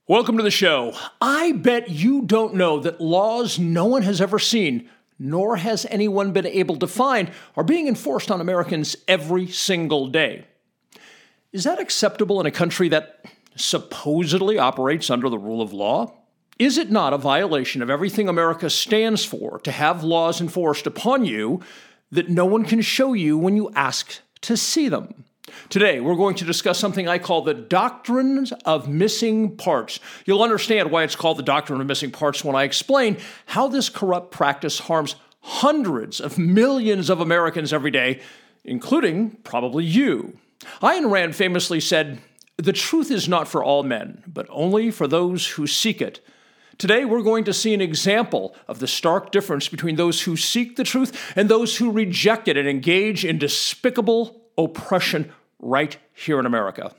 Welcome to the show. I bet you don't know that laws no one has ever seen, nor has anyone been able to find, are being enforced on Americans every single day. Is that acceptable in a country that supposedly operates under the rule of law? Is it not a violation of everything America stands for to have laws enforced upon you that no one can show you when you ask to see them? Today, we're going to discuss something I call the doctrine of missing parts. You'll understand why it's called the doctrine of missing parts when I explain how this corrupt practice harms hundreds of millions of Americans every day, including probably you. Ayn Rand famously said, "The truth is not for all men, but only for those who seek it." Today, we're going to see an example of the stark difference between those who seek the truth and those who reject it and engage in despicable oppression right here in America.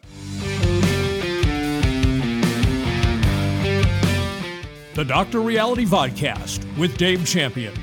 The Dr. Reality Vodcast with Dave Champion.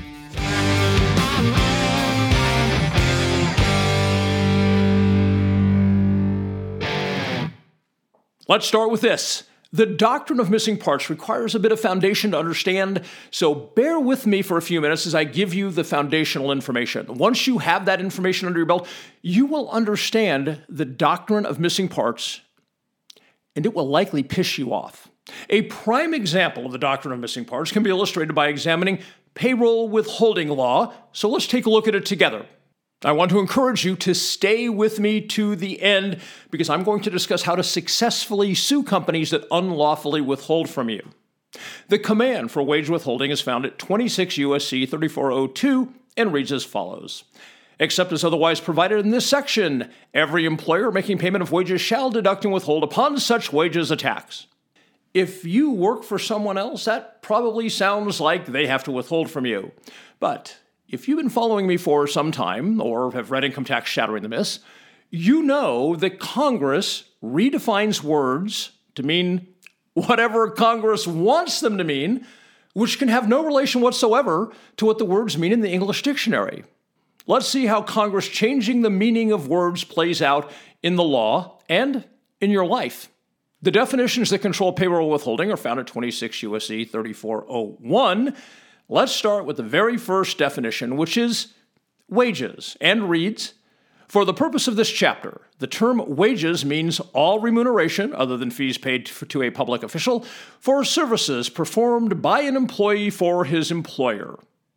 Let's start with this. The doctrine of missing parts requires a bit of foundation to understand, so bear with me for a few minutes as I give you the foundational information. Once you have that information under your belt, you will understand the doctrine of missing parts, and it will likely piss you off. A prime example of the doctrine of missing parts can be illustrated by examining payroll withholding law, so let's take a look at it together. I want to encourage you to stay with me to the end because I'm going to discuss how to successfully sue companies that unlawfully withhold from you. The command for wage withholding is found at 26 U.S.C. 3402 and reads as follows. Except as otherwise provided in this section, every employer making payment of wages shall deduct and withhold upon such wages a tax. If you work for someone else, that probably sounds like they have to withhold from you. But if you've been following me for some time, or have read Income Tax Shattering the Myths, you know that Congress redefines words to mean whatever Congress wants them to mean, which can have no relation whatsoever to what the words mean in the English dictionary. Let's see how Congress changing the meaning of words plays out in the law and in your life. The definitions that control payroll withholding are found at 26 U.S.C. 3401. Let's start with the very first definition, which is wages, and reads, "For the purpose of this chapter, the term wages means all remuneration, other than fees paid to a public official, for services performed by an employee for his employer."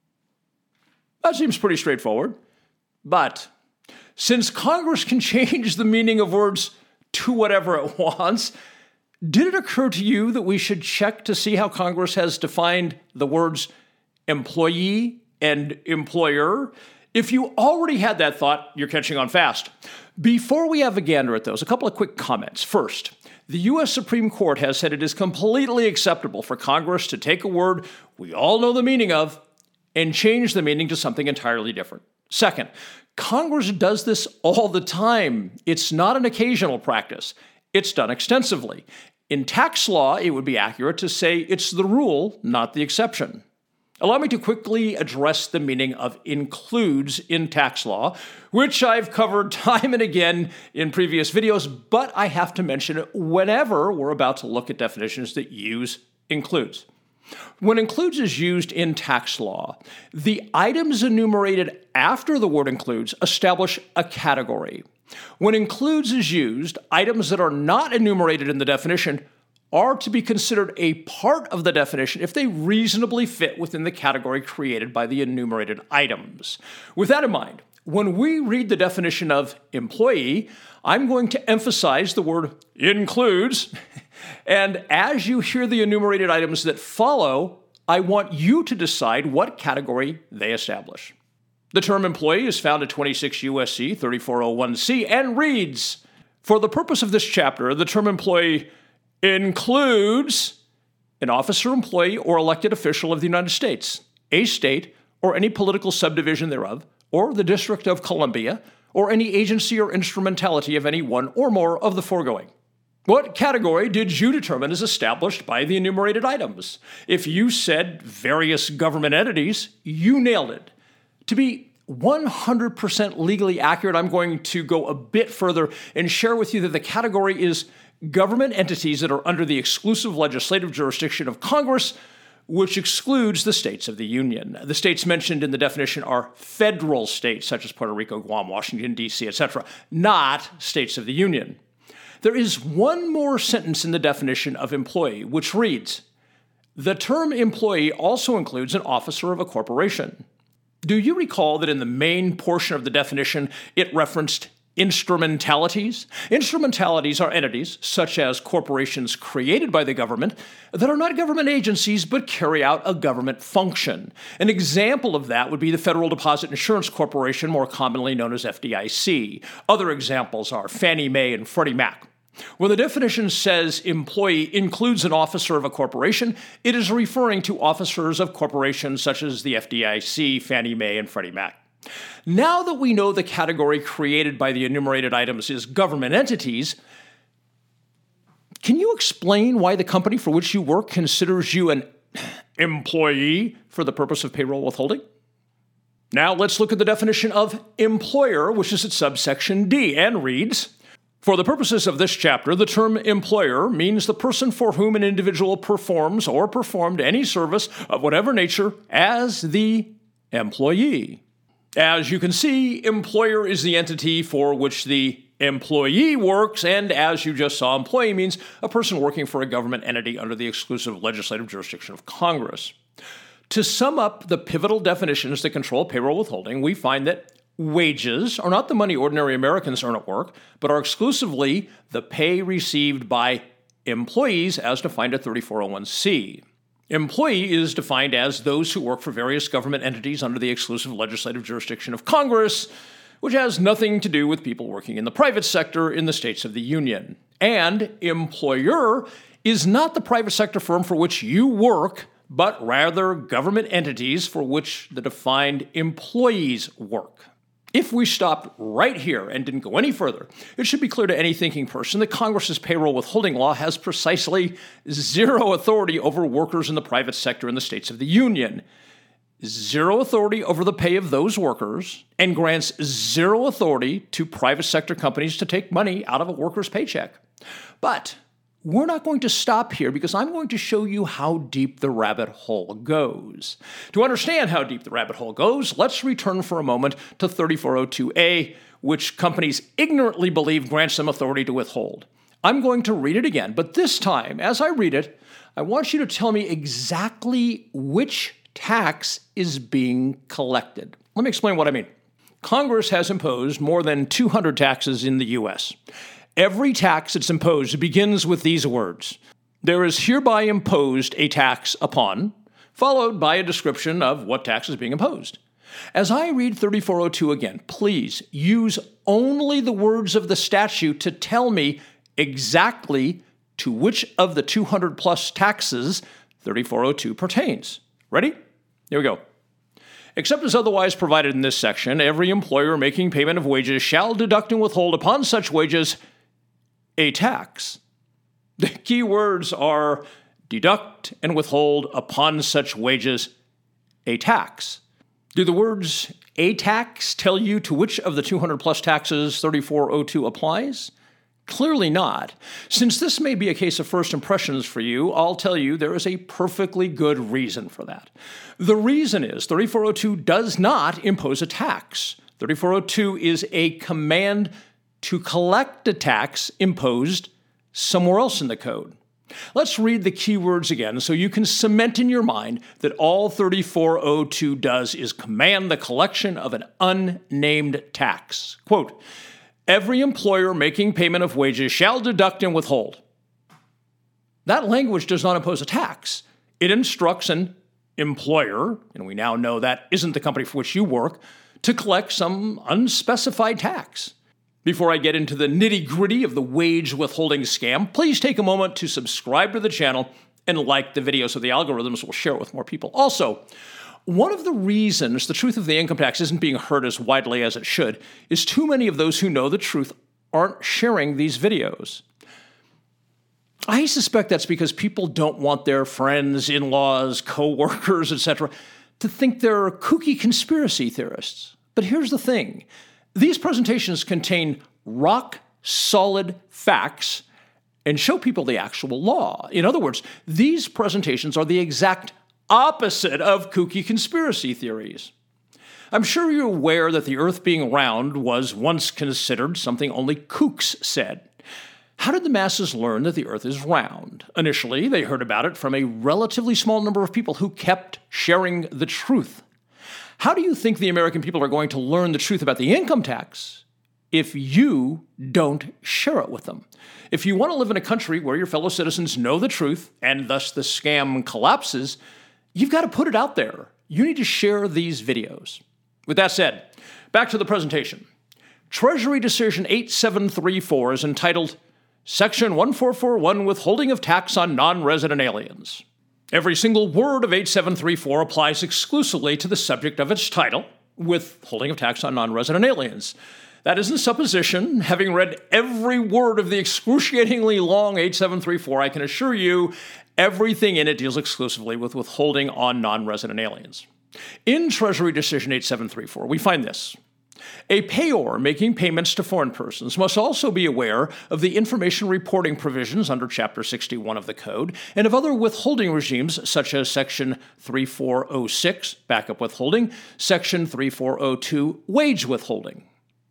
That seems pretty straightforward. But since Congress can change the meaning of words to whatever it wants, did it occur to you that we should check to see how Congress has defined the words employee and employer? If you already had that thought, you're catching on fast. Before we have a gander at those, a couple of quick comments. First, the U.S. Supreme Court has said it is completely acceptable for Congress to take a word we all know the meaning of and change the meaning to something entirely different. Second, Congress does this all the time. It's not an occasional practice. It's done extensively. In tax law, it would be accurate to say it's the rule, not the exception. Allow me to quickly address the meaning of includes in tax law, which I've covered time and again in previous videos, but I have to mention it whenever we're about to look at definitions that use includes. When includes is used in tax law, the items enumerated after the word includes establish a category. When includes is used, items that are not enumerated in the definition are to be considered a part of the definition if they reasonably fit within the category created by the enumerated items. With that in mind, when we read the definition of employee, I'm going to emphasize the word includes, and as you hear the enumerated items that follow, I want you to decide what category they establish. The term employee is found at 26 U.S.C. 3401C and reads, "For the purpose of this chapter, the term employee includes an officer, employee, or elected official of the United States, a state, or any political subdivision thereof, or the District of Columbia, or any agency or instrumentality of any one or more of the foregoing." What category did you determine is established by the enumerated items? If you said various government entities, you nailed it. To be 100% legally accurate, I'm going to go a bit further and share with you that the category is government entities that are under the exclusive legislative jurisdiction of Congress, which excludes the states of the Union. The states mentioned in the definition are federal states, such as Puerto Rico, Guam, Washington, D.C., etc., not states of the Union. There is one more sentence in the definition of employee, which reads, "The term employee also includes an officer of a corporation." Do you recall that in the main portion of the definition, it referenced instrumentalities? Instrumentalities are entities, such as corporations created by the government, that are not government agencies but carry out a government function. An example of that would be the Federal Deposit Insurance Corporation, more commonly known as FDIC. Other examples are Fannie Mae and Freddie Mac. When the definition says employee includes an officer of a corporation, it is referring to officers of corporations such as the FDIC, Fannie Mae, and Freddie Mac. Now that we know the category created by the enumerated items is government entities, can you explain why the company for which you work considers you an employee for the purpose of payroll withholding? Now let's look at the definition of employer, which is at subsection D, and reads, "For the purposes of this chapter, the term employer means the person for whom an individual performs or performed any service of whatever nature as the employee." As you can see, employer is the entity for which the employee works, and as you just saw, employee means a person working for a government entity under the exclusive legislative jurisdiction of Congress. To sum up the pivotal definitions that control payroll withholding, we find that wages are not the money ordinary Americans earn at work, but are exclusively the pay received by employees as defined at 3401C. Employee is defined as those who work for various government entities under the exclusive legislative jurisdiction of Congress, which has nothing to do with people working in the private sector in the states of the Union. And employer is not the private sector firm for which you work, but rather government entities for which the defined employees work. If we stopped right here and didn't go any further, it should be clear to any thinking person that Congress's payroll withholding law has precisely zero authority over workers in the private sector in the states of the Union, zero authority over the pay of those workers, and grants zero authority to private sector companies to take money out of a worker's paycheck. But we're not going to stop here because I'm going to show you how deep the rabbit hole goes. To understand how deep the rabbit hole goes, let's return for a moment to 3402A, which companies ignorantly believe grants them authority to withhold. I'm going to read it again, but this time, as I read it, I want you to tell me exactly which tax is being collected. Let me explain what I mean. Congress has imposed more than 200 taxes in the U.S. Every tax that's imposed begins with these words: "There is hereby imposed a tax upon," followed by a description of what tax is being imposed. As I read 3402 again, please use only the words of the statute to tell me exactly to which of the 200 plus taxes 3402 pertains. Ready? Here we go. "Except as otherwise provided in this section, every employer making payment of wages shall deduct and withhold upon such wages a tax." The key words are deduct and withhold upon such wages a tax. Do the words a tax tell you to which of the 200 plus taxes 3402 applies? Clearly not. Since this may be a case of first impressions for you, I'll tell you there is a perfectly good reason for that. The reason is 3402 does not impose a tax. 3402 is a command to collect a tax imposed somewhere else in the code. Let's read the key words again so you can cement in your mind that all 3402 does is command the collection of an unnamed tax. Quote, "Every employer making payment of wages shall deduct and withhold." That language does not impose a tax. It instructs an employer, and we now know that isn't the company for which you work, to collect some unspecified tax. Before I get into the nitty-gritty of the wage withholding scam, please take a moment to subscribe to the channel and like the video so the algorithms will share it with more people. Also, one of the reasons the truth of the income tax isn't being heard as widely as it should is too many of those who know the truth aren't sharing these videos. I suspect that's because people don't want their friends, in-laws, co-workers, etc. to think they're kooky conspiracy theorists. But here's the thing. These presentations contain rock-solid facts, and show people the actual law. In other words, these presentations are the exact opposite of kooky conspiracy theories. I'm sure you're aware that the Earth being round was once considered something only kooks said. How did the masses learn that the Earth is round? Initially, they heard about it from a relatively small number of people who kept sharing the truth. How do you think the American people are going to learn the truth about the income tax if you don't share it with them? If you want to live in a country where your fellow citizens know the truth, and thus the scam collapses, you've got to put it out there. You need to share these videos. With that said, back to the presentation. Treasury Decision 8734 is entitled Section 1441 Withholding of Tax on Non-Resident Aliens. Every single word of 8734 applies exclusively to the subject of its title, Withholding of Tax on Non-Resident Aliens. That isn't supposition. Having read every word of the excruciatingly long 8734, I can assure you everything in it deals exclusively with withholding on non-resident aliens. In Treasury Decision 8734, we find this. A payor making payments to foreign persons must also be aware of the information reporting provisions under Chapter 61 of the Code and of other withholding regimes such as Section 3406, backup withholding, Section 3402, wage withholding.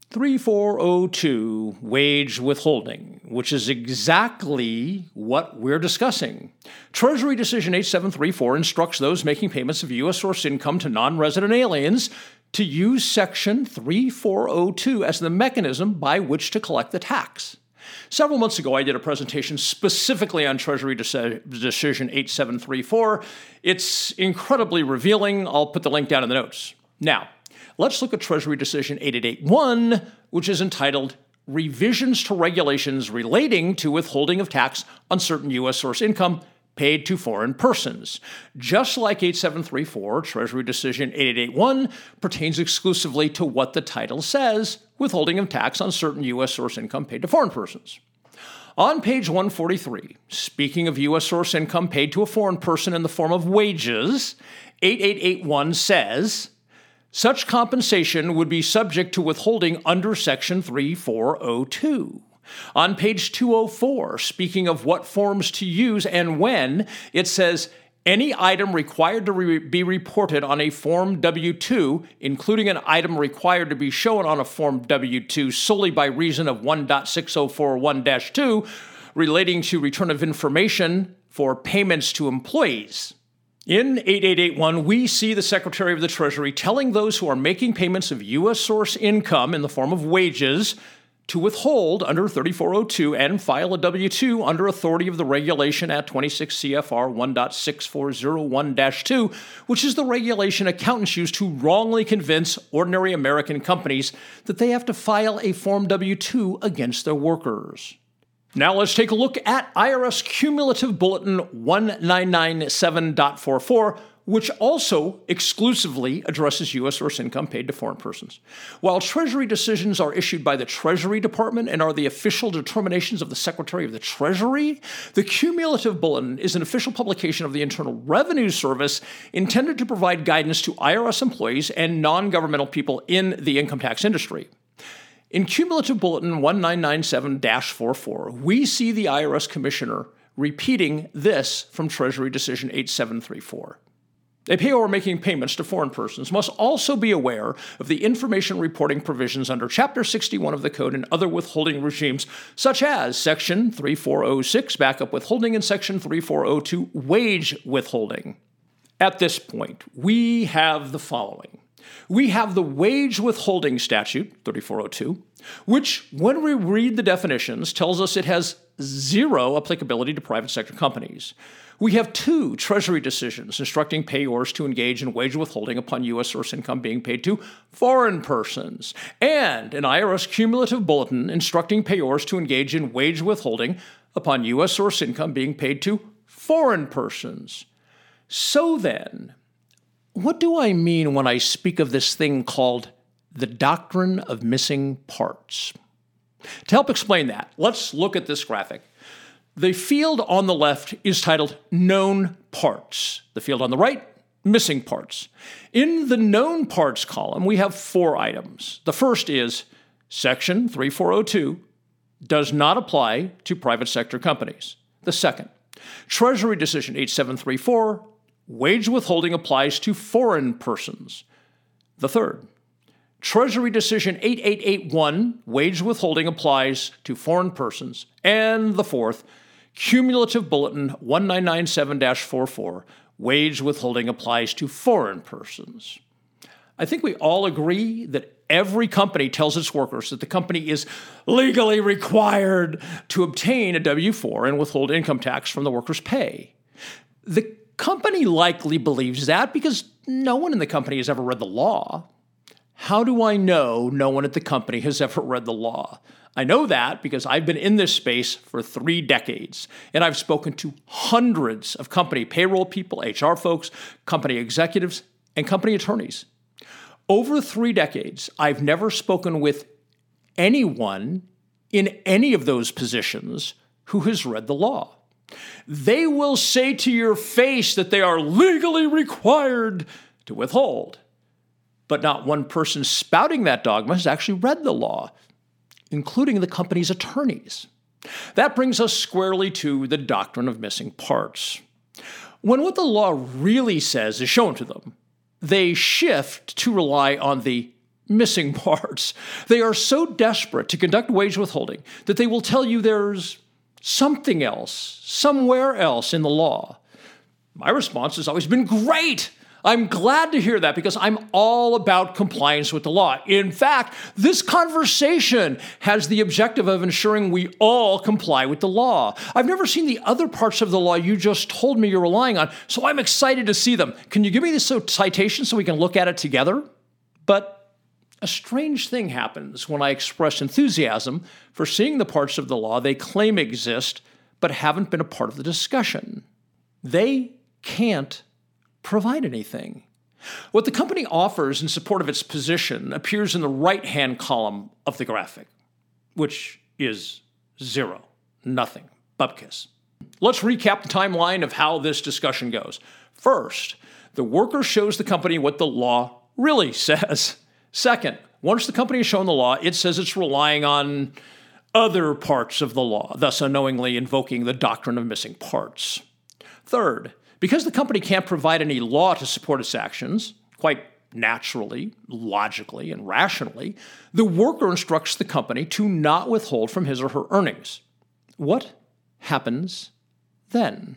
3402, wage withholding, which is exactly what we're discussing. Treasury Decision 8734 instructs those making payments of U.S. source income to non-resident aliens to use Section 3402 as the mechanism by which to collect the tax. Several months ago, I did a presentation specifically on Treasury Decision 8734. It's incredibly revealing. I'll put the link down in the notes. Now, let's look at Treasury Decision 8881, which is entitled Revisions to Regulations Relating to Withholding of Tax on Certain U.S. Source Income Paid to Foreign Persons. Just like 8734, Treasury Decision 8881 pertains exclusively to what the title says, withholding of tax on certain U.S. source income paid to foreign persons. On page 143, speaking of U.S. source income paid to a foreign person in the form of wages, 8881 says, such compensation would be subject to withholding under Section 3402. On page 204, speaking of what forms to use and when, it says, any item required to be reported on a Form W-2, including an item required to be shown on a Form W-2 solely by reason of 1.6041-2, relating to return of information for payments to employees. In 8881, we see the Secretary of the Treasury telling those who are making payments of U.S. source income in the form of wages to withhold under 3402 and file a W-2 under authority of the regulation at 26 CFR 1.6401-2, which is the regulation accountants use to wrongly convince ordinary American companies that they have to file a Form W-2 against their workers. Now let's take a look at IRS Cumulative Bulletin 1997.44, which also exclusively addresses U.S. source income paid to foreign persons. While Treasury decisions are issued by the Treasury Department and are the official determinations of the Secretary of the Treasury, the Cumulative Bulletin is an official publication of the Internal Revenue Service intended to provide guidance to IRS employees and non-governmental people in the income tax industry. In Cumulative Bulletin 1997-44, we see the IRS Commissioner repeating this from Treasury Decision 8734. A payor making payments to foreign persons must also be aware of the information reporting provisions under Chapter 61 of the Code and other withholding regimes, such as Section 3406, backup withholding, and Section 3402, wage withholding. At this point, we have the following. We have the wage withholding statute, 3402, which, when we read the definitions, tells us it has zero applicability to private sector companies. We have two Treasury decisions instructing payors to engage in wage withholding upon U.S. source income being paid to foreign persons, and an IRS Cumulative Bulletin instructing payors to engage in wage withholding upon U.S. source income being paid to foreign persons. So then, what do I mean when I speak of this thing called the doctrine of missing parts? To help explain that, let's look at this graphic. The field on the left is titled Known Parts. The field on the right, Missing Parts. In the Known Parts column, we have four items. The first is Section 3402, does not apply to private sector companies. The second, Treasury Decision 8734, wage withholding applies to foreign persons. The third, Treasury Decision 8881, wage withholding applies to foreign persons. And the fourth, Cumulative Bulletin 1997-44, wage withholding applies to foreign persons. I think we all agree that every company tells its workers that the company is legally required to obtain a W-4 and withhold income tax from the worker's pay. The company likely believes that because no one in the company has ever read the law. How do I know no one at the company has ever read the law? I know that because I've been in this space for 3 decades, and I've spoken to hundreds of company payroll people, HR folks, company executives, and company attorneys. Over 3 decades, I've never spoken with anyone in any of those positions who has read the law. They will say to your face that they are legally required to withhold, but not one person spouting that dogma has actually read the law, including the company's attorneys. That brings us squarely to the doctrine of missing parts. When what the law really says is shown to them, they shift to rely on the missing parts. They are so desperate to conduct wage withholding that they will tell you there's something else, somewhere else in the law. My response has always been, great! I'm glad to hear that because I'm all about compliance with the law. In fact, this conversation has the objective of ensuring we all comply with the law. I've never seen the other parts of the law you just told me you're relying on, so I'm excited to see them. Can you give me this citation so we can look at it together? But a strange thing happens when I express enthusiasm for seeing the parts of the law they claim exist but haven't been a part of the discussion. They can't provide anything. What the company offers in support of its position appears in the right-hand column of the graphic, which is 0, nothing, bupkis. Let's recap the timeline of how this discussion goes. First, the worker shows the company what the law really says. Second, once the company has shown the law, it says it's relying on other parts of the law, thus unknowingly invoking the doctrine of missing parts. Third, because the company can't provide any law to support its actions, quite naturally, logically, and rationally, the worker instructs the company to not withhold from his or her earnings. What happens then?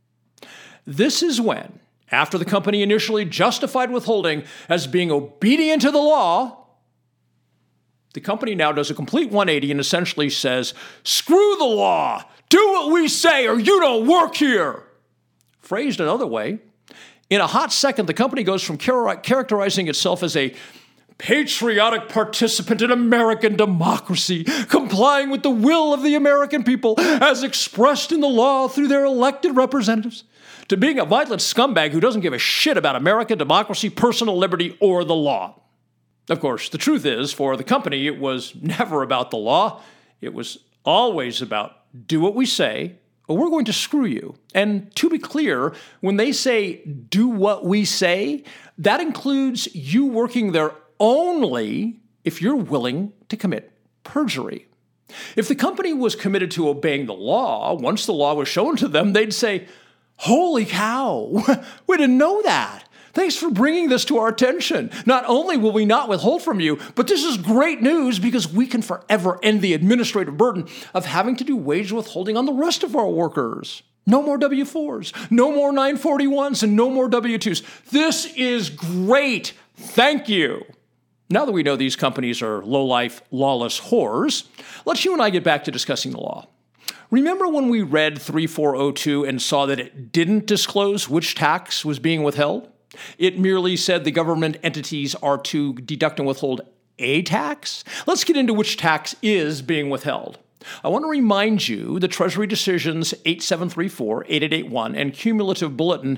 This is when, after the company initially justified withholding as being obedient to the law, the company now does a complete 180 and essentially says, screw the law, do what we say or you don't work here. Phrased another way, in a hot second, the company goes from characterizing itself as a patriotic participant in American democracy, complying with the will of the American people as expressed in the law through their elected representatives, to being a violent scumbag who doesn't give a shit about American democracy, personal liberty, or the law. Of course, the truth is, for the company, it was never about the law. It was always about do what we say, or we're going to screw you. And to be clear, when they say do what we say, that includes you working there only if you're willing to commit perjury. If the company was committed to obeying the law, once the law was shown to them, they'd say, holy cow, we didn't know that. Thanks for bringing this to our attention. Not only will we not withhold from you, but this is great news because we can forever end the administrative burden of having to do wage withholding on the rest of our workers. No more W-4s, no more 941s, and no more W-2s. This is great. Thank you. Now that we know these companies are low-life, lawless whores, let's you and I get back to discussing the law. Remember when we read 3402 and saw that it didn't disclose which tax was being withheld? It merely said the government entities are to deduct and withhold a tax. Let's get into which tax is being withheld. I want to remind you the Treasury Decisions 8734, 8881, and Cumulative Bulletin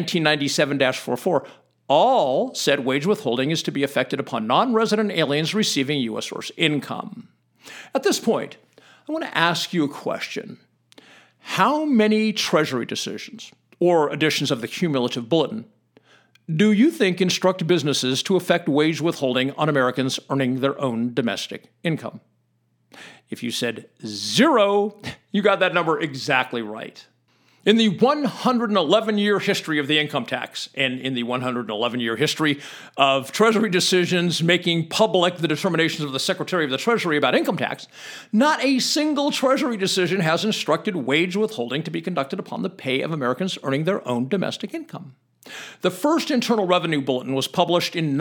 1997-44 all said wage withholding is to be effected upon non-resident aliens receiving U.S. source income. At this point, I want to ask you a question. How many Treasury decisions, or editions of the Cumulative Bulletin, do you think instruct businesses to effect wage withholding on Americans earning their own domestic income? If you said 0, you got that number exactly right. In the 111-year history of the income tax, and in the 111-year history of Treasury decisions making public the determinations of the Secretary of the Treasury about income tax, not a single Treasury decision has instructed wage withholding to be conducted upon the pay of Americans earning their own domestic income. The first Internal Revenue Bulletin was published in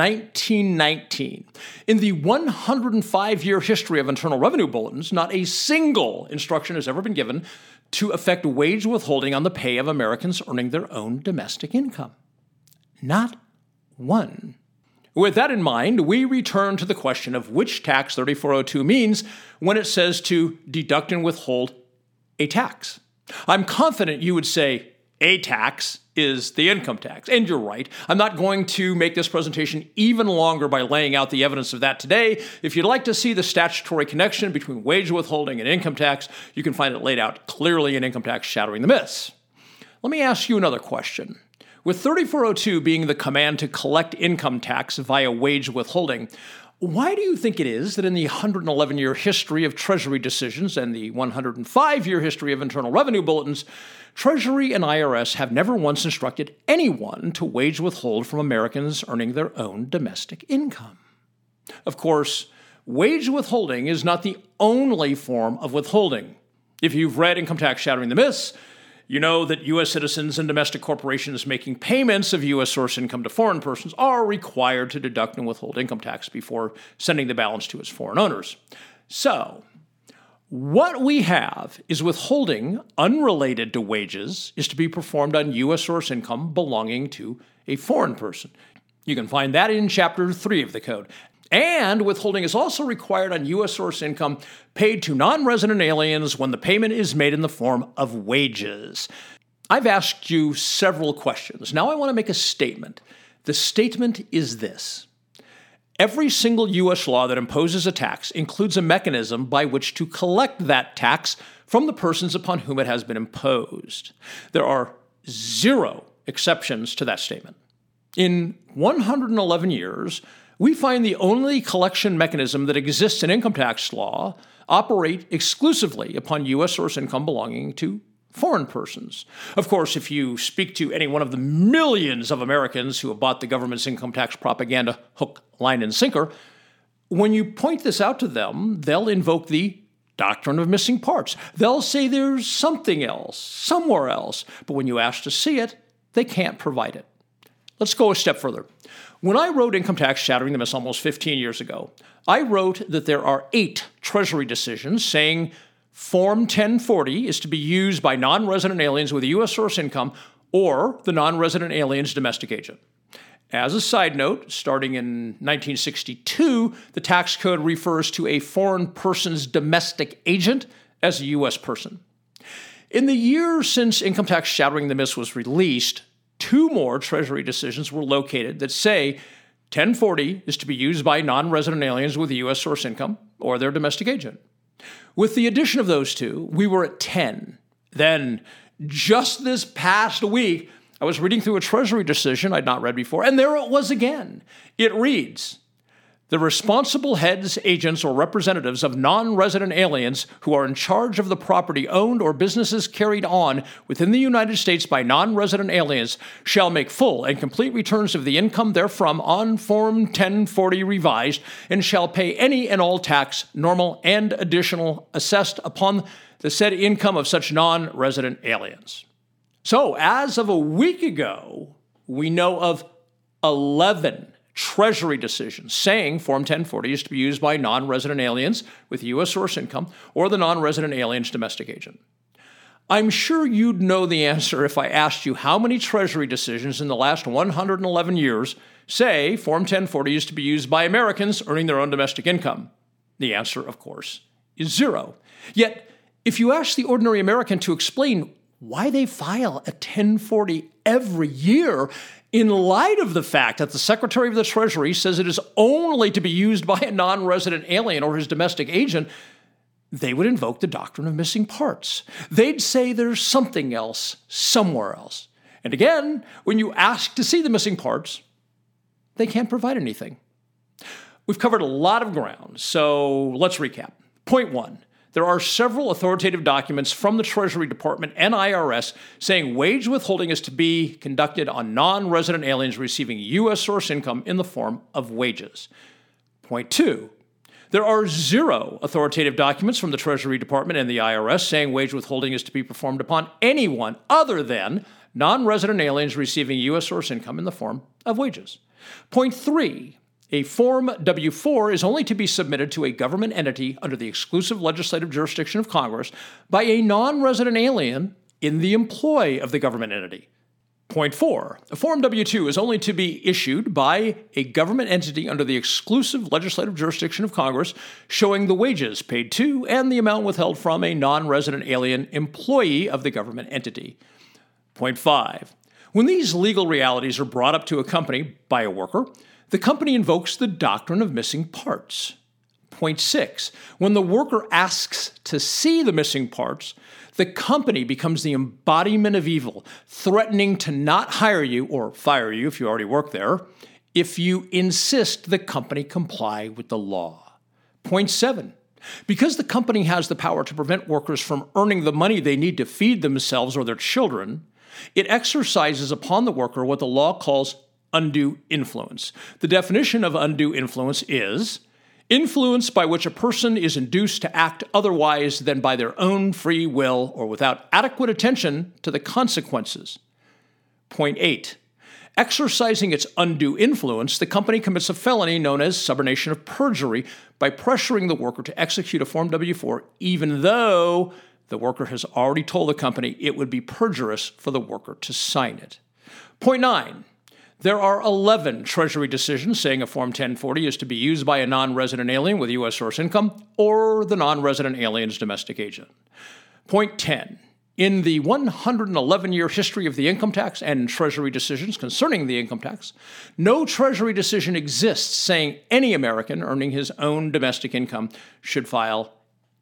1919. In the 105-year history of Internal Revenue Bulletins, not a single instruction has ever been given to effect wage withholding on the pay of Americans earning their own domestic income. Not one. With that in mind, we return to the question of which tax 3402 means when it says to deduct and withhold a tax. I'm confident you would say a tax is the income tax. And you're right. I'm not going to make this presentation even longer by laying out the evidence of that today. If you'd like to see the statutory connection between wage withholding and income tax, you can find it laid out clearly in Income Tax Shattering the Myths. Let me ask you another question. With 3402 being the command to collect income tax via wage withholding, why do you think it is that in the 111-year history of Treasury decisions and the 105-year history of Internal Revenue Bulletins, Treasury and IRS have never once instructed anyone to wage withhold from Americans earning their own domestic income? Of course, wage withholding is not the only form of withholding. If you've read Income Tax Shattering the Myths, you know that U.S. citizens and domestic corporations making payments of U.S. source income to foreign persons are required to deduct and withhold income tax before sending the balance to its foreign owners. So, what we have is withholding unrelated to wages is to be performed on U.S. source income belonging to a foreign person. You can find that in Chapter 3 of the Code. And withholding is also required on U.S. source income paid to non-resident aliens when the payment is made in the form of wages. I've asked you several questions. Now I want to make a statement. The statement is this. Every single U.S. law that imposes a tax includes a mechanism by which to collect that tax from the persons upon whom it has been imposed. There are 0 exceptions to that statement. In 111 years, we find the only collection mechanism that exists in income tax law operate exclusively upon U.S. source income belonging to foreign persons. Of course, if you speak to any one of the millions of Americans who have bought the government's income tax propaganda hook, line, and sinker, when you point this out to them, they'll invoke the doctrine of missing parts. They'll say there's something else, somewhere else, but when you ask to see it, they can't provide it. Let's go a step further. When I wrote Income Tax Shattering the Myths almost 15 years ago, I wrote that there are 8 Treasury decisions saying Form 1040 is to be used by non-resident aliens with a U.S. source income or the non-resident alien's domestic agent. As a side note, starting in 1962, the tax code refers to a foreign person's domestic agent as a U.S. person. In the years since Income Tax Shattering the Myths was released, 2 more Treasury decisions were located that say 1040 is to be used by non-resident aliens with a U.S. source income or their domestic agent. With the addition of those 2, we were at 10. Then, just this past week, I was reading through a Treasury decision I'd not read before, and there it was again. It reads, the responsible heads, agents, or representatives of non-resident aliens who are in charge of the property owned or businesses carried on within the United States by non-resident aliens shall make full and complete returns of the income therefrom on Form 1040 revised and shall pay any and all tax, normal and additional, assessed upon the said income of such non-resident aliens. So, as of a week ago, we know of 11 Treasury decisions saying Form 1040 is to be used by non-resident aliens with U.S. source income or the non-resident alien's domestic agent. I'm sure you'd know the answer if I asked you how many Treasury decisions in the last 111 years say Form 1040 is to be used by Americans earning their own domestic income. The answer, of course, is 0. Yet, if you ask the ordinary American to explain why they file a 1040 every year, in light of the fact that the Secretary of the Treasury says it is only to be used by a non-resident alien or his domestic agent, they would invoke the doctrine of missing parts. They'd say there's something else, somewhere else. And again, when you ask to see the missing parts, they can't provide anything. We've covered a lot of ground, so let's recap. Point 1. There are several authoritative documents from the Treasury Department and IRS saying wage withholding is to be conducted on non-resident aliens receiving U.S. source income in the form of wages. Point 2. There are 0 authoritative documents from the Treasury Department and the IRS saying wage withholding is to be performed upon anyone other than non-resident aliens receiving U.S. source income in the form of wages. Point 3. A Form W-4 is only to be submitted to a government entity under the exclusive legislative jurisdiction of Congress by a non-resident alien in the employ of the government entity. Point 4. A Form W-2 is only to be issued by a government entity under the exclusive legislative jurisdiction of Congress showing the wages paid to and the amount withheld from a non-resident alien employee of the government entity. Point 5. When these legal realities are brought up to a company by a worker, the company invokes the doctrine of missing parts. Point 6. When the worker asks to see the missing parts, the company becomes the embodiment of evil, threatening to not hire you or fire you if you already work there, if you insist the company comply with the law. Point 7. Because the company has the power to prevent workers from earning the money they need to feed themselves or their children, it exercises upon the worker what the law calls undue influence. The definition of undue influence is influence by which a person is induced to act otherwise than by their own free will or without adequate attention to the consequences. Point 8. Exercising its undue influence, the company commits a felony known as subornation of perjury by pressuring the worker to execute a Form W-4 even though the worker has already told the company it would be perjurious for the worker to sign it. Point 9. There are 11 Treasury decisions saying a Form 1040 is to be used by a non-resident alien with U.S. source income or the non-resident alien's domestic agent. Point 10. In the 111-year history of the income tax and Treasury decisions concerning the income tax, no Treasury decision exists saying any American earning his own domestic income should file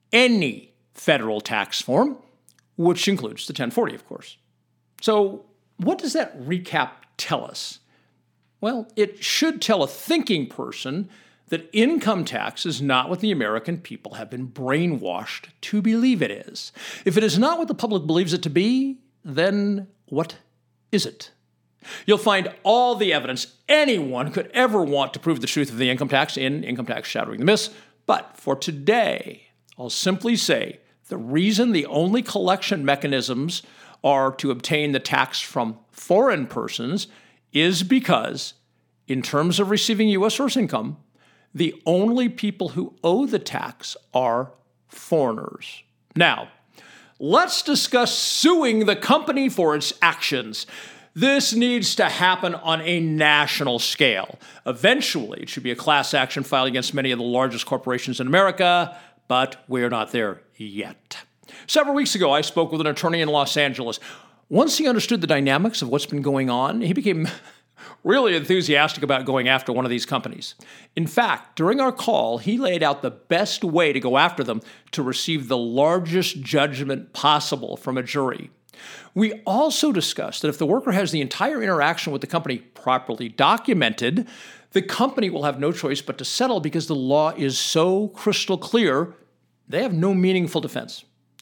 any federal tax form, which includes the 1040, of course. So, what does that recap tell us? Well, it should tell a thinking person that income tax is not what the American people have been brainwashed to believe it is. If it is not what the public believes it to be, then what is it? You'll find all the evidence anyone could ever want to prove the truth of the income tax in Income Tax Shattering the Myths, but for today, I'll simply say the reason the only collection mechanisms are to obtain the tax from foreign persons is because, in terms of receiving U.S. source income, the only people who owe the tax are foreigners. Now, let's discuss suing the company for its actions. This needs to happen on a national scale. Eventually, it should be a class action filed against many of the largest corporations in America, but we're not there yet. Several weeks ago, I spoke with an attorney in Los Angeles. Once he understood the dynamics of what's been going on, he became really enthusiastic about going after one of these companies. In fact, during our call, he laid out the best way to go after them to receive the largest judgment possible from a jury. We also discussed that if the worker has the entire interaction with the company properly documented, the company will have no choice but to settle because the law is so crystal clear, they have no meaningful defense.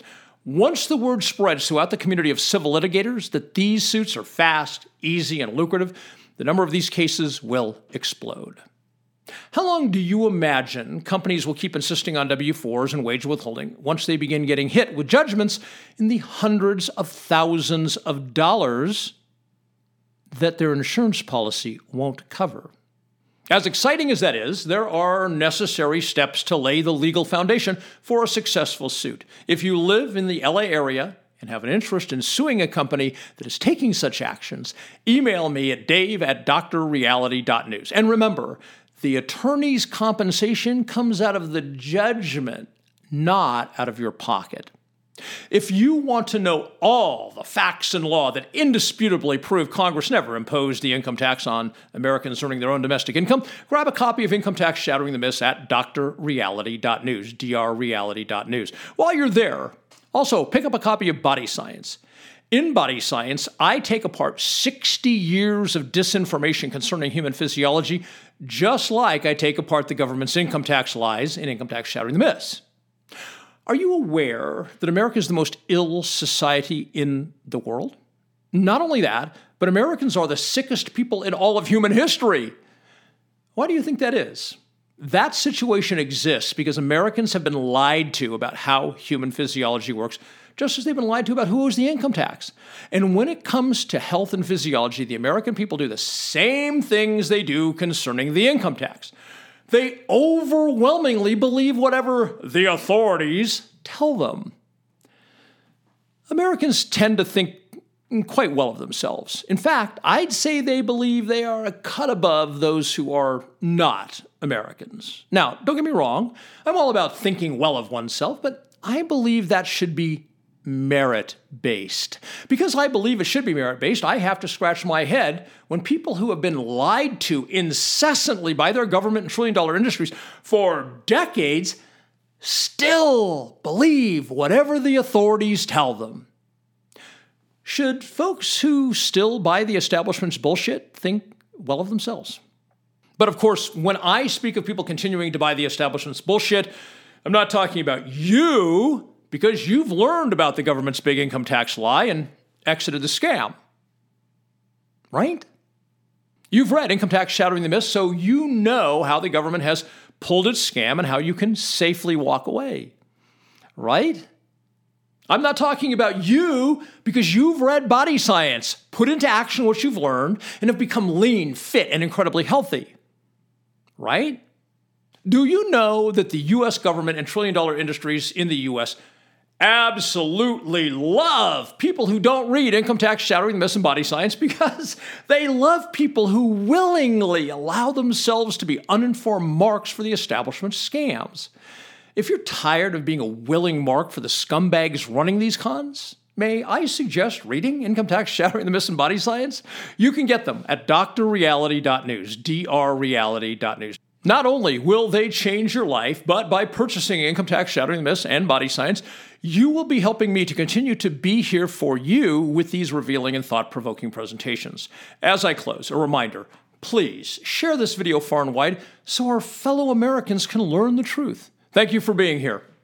Once the word spreads throughout the community of civil litigators that these suits are fast, easy, and lucrative, the number of these cases will explode. How long do you imagine companies will keep insisting on W-4s and wage withholding once they begin getting hit with judgments in the hundreds of thousands of dollars that their insurance policy won't cover? As exciting as that is, there are necessary steps to lay the legal foundation for a successful suit. If you live in the LA area and have an interest in suing a company that is taking such actions, email me at dave@drreality.news. And remember, the attorney's compensation comes out of the judgment, not out of your pocket. If you want to know all the facts and law that indisputably prove Congress never imposed the income tax on Americans earning their own domestic income, grab a copy of Income Tax Shattering the Myths at drreality.news, drreality.news. While you're there, also pick up a copy of Body Science. In Body Science, I take apart 60 years of disinformation concerning human physiology, just like I take apart the government's income tax lies in Income Tax Shattering the Myths. Are you aware that America is the most ill society in the world? Not only that, but Americans are the sickest people in all of human history. Why do you think that is? That situation exists because Americans have been lied to about how human physiology works, just as they've been lied to about who owes the income tax. And when it comes to health and physiology, the American people do the same things they do concerning the income tax. They overwhelmingly believe whatever the authorities tell them. Americans tend to think quite well of themselves. In fact, I'd say they believe they are a cut above those who are not Americans. Now, don't get me wrong, I'm all about thinking well of oneself, but I believe that should be merit-based. Because I believe it should be merit-based, I have to scratch my head when people who have been lied to incessantly by their government and trillion-dollar industries for decades still believe whatever the authorities tell them. Should folks who still buy the establishment's bullshit think well of themselves? But of course, when I speak of people continuing to buy the establishment's bullshit, I'm not talking about you, because you've learned about the government's big income tax lie and exited the scam. Right? You've read Income Tax Shattering the Myths, so you know how the government has pulled its scam and how you can safely walk away. Right? I'm not talking about you because you've read Body Science, put into action what you've learned, and have become lean, fit, and incredibly healthy. Right? Do you know that the U.S. government and trillion-dollar industries in the U.S. absolutely love people who don't read Income Tax Shattering the Myths and Body Science because they love people who willingly allow themselves to be uninformed marks for the establishment's scams? If you're tired of being a willing mark for the scumbags running these cons, may I suggest reading Income Tax Shattering the Myths and Body Science? You can get them at drreality.news, drreality.news. Not only will they change your life, but by purchasing Income Tax Shattering the Myths and Body Science, you will be helping me to continue to be here for you with these revealing and thought-provoking presentations. As I close, a reminder, please share this video far and wide so our fellow Americans can learn the truth. Thank you for being here.